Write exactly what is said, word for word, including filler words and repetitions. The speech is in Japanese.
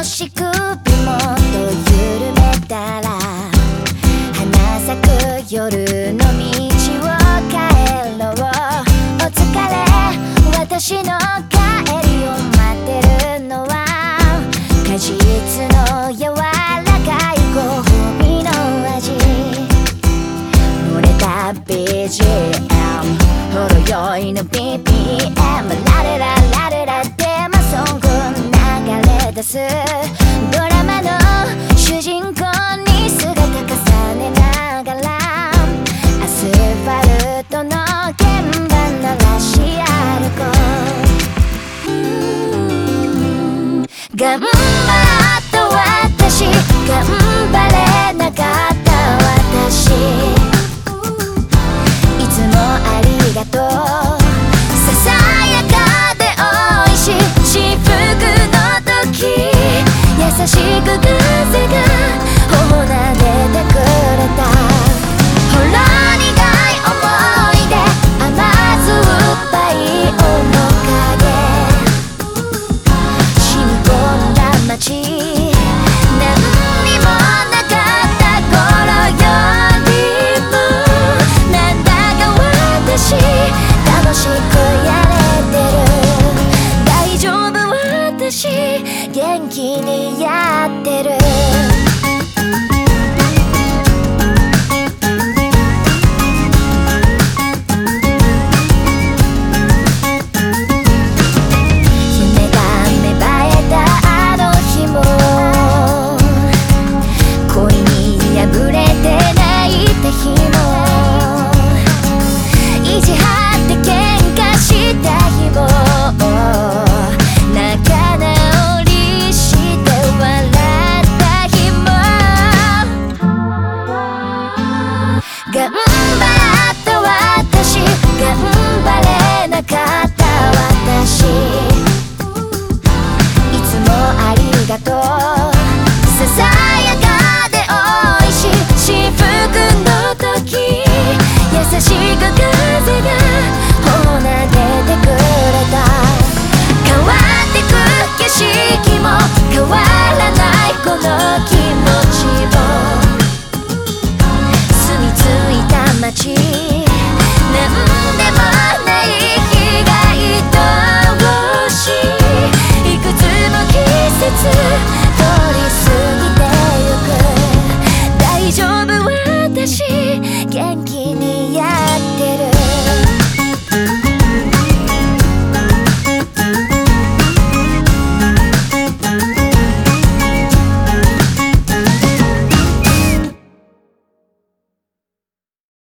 し首もっと緩めたら花咲く夜の道を帰ろう。お疲れ、私の帰りを待ってるのは果実の柔らかいご褒美の味。濡れた ビージーエム 程よいの ビーピーエム ラレララレラテーマソング流れ出す。ドラマの主人公に姿重ねながらアスファルトの鍵盤鳴らし歩こう。頑張った私、頑張れなかった私、いつもありがとう。ささやかでおいしい至福の時、優しく風が頬撫でてくれた。ほら苦い思い出、甘酸っぱい面影、染み込んだ街、何にもなかった頃よりもなんだか私楽しくやれてる。大丈夫、私元気にやってる。夢が芽生えたあの日も恋に破れて泣いた日も意地張って喧嘩した日も仲直りして笑った日も頑張った私、頑張れなかった私、いつもありがとう。ささやかでおいしい至福の時、優しく風が頬撫でてくれた。変わってく景色も変わらないこの気持ちを、住み着いた街、なんでもない日が愛おしい。いくつも季節通り